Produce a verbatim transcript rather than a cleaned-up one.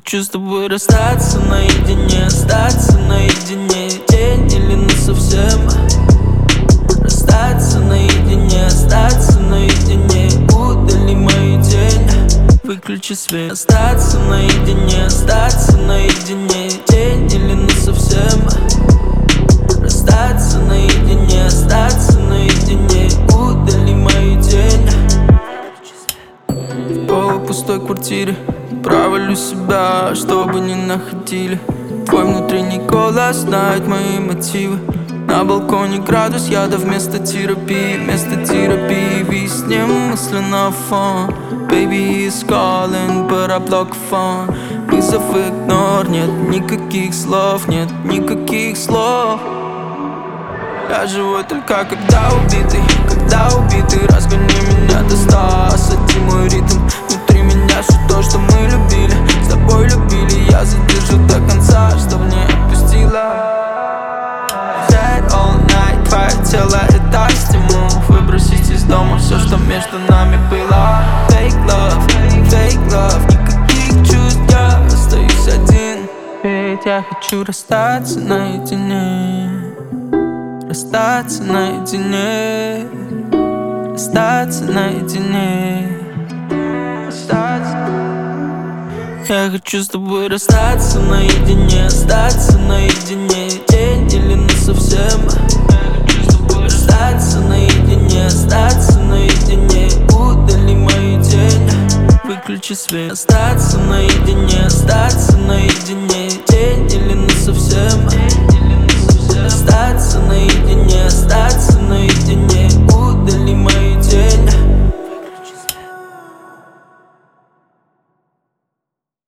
хочу с тобой расстаться наедине, остаться наедине. День или насовсем. Расстаться наедине, остаться наедине. Удали мою тень, выключи свет. Остаться наедине, остаться наедине. День или насовсем. Расстаться наедине, остаться наедине. Удали мою тень. В полупустой квартире провалю себя, чтобы не находили. Твой внутренний голос знает мои мотивы. На балконе градус яда вместо терапии. Вместо терапии виснем мысленно фон. Baby is calling, but I block phone. Вызов игнор, нет никаких слов, нет никаких слов. Я живу только когда убитый, когда убитый. Разгони меня до ста, осади мой ритм. Внутри меня все то, что мы любили, с тобой любили. Я задержу до конца, чтоб не отпустила. Dead all night, твое тело это стимул. Выбросить из дома все, что между нами было. Fake love, fake love, никаких чувств, я остаюсь один. Ведь я хочу расстаться наедине. Расстаться наедине, расстаться наедине, расстаться. Я хочу с тобой расстаться наедине, остаться наедине. День или насовсем. Я хочу с тобой расстаться наедине, остаться наедине. Удали мою тень, выключи свет. Остаться наедине, остаться наедине. День или насовсем. Остаться наедине, остаться